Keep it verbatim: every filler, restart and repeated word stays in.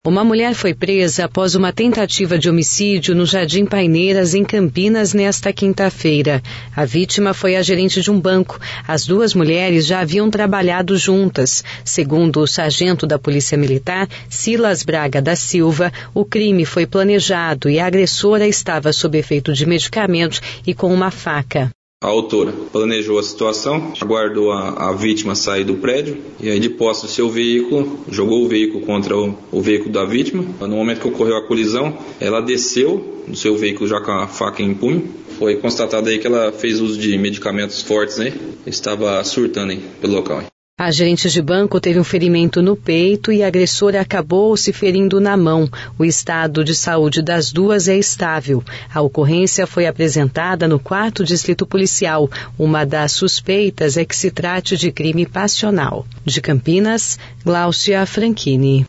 Uma mulher foi presa após uma tentativa de homicídio no Jardim Paineiras, em Campinas, nesta quinta-feira. A vítima foi a gerente de um banco. As duas mulheres já haviam trabalhado juntas. Segundo o sargento da Polícia Militar, Silas Braga da Silva, o crime foi planejado e a agressora estava sob efeito de medicamentos e com uma faca. A autora planejou a situação, aguardou a, a vítima sair do prédio e aí, de posse do seu veículo, jogou o veículo contra o, o veículo da vítima. No momento que ocorreu a colisão, ela desceu do seu veículo já com a faca em punho. Foi constatado aí que ela fez uso de medicamentos fortes, né? Estava surtando aí pelo local. A gerente de banco teve um ferimento no peito e a agressora acabou se ferindo na mão. O estado de saúde das duas é estável. A ocorrência foi apresentada no quarto distrito policial. Uma das suspeitas é que se trate de crime passional. De Campinas, Gláucia Franchini.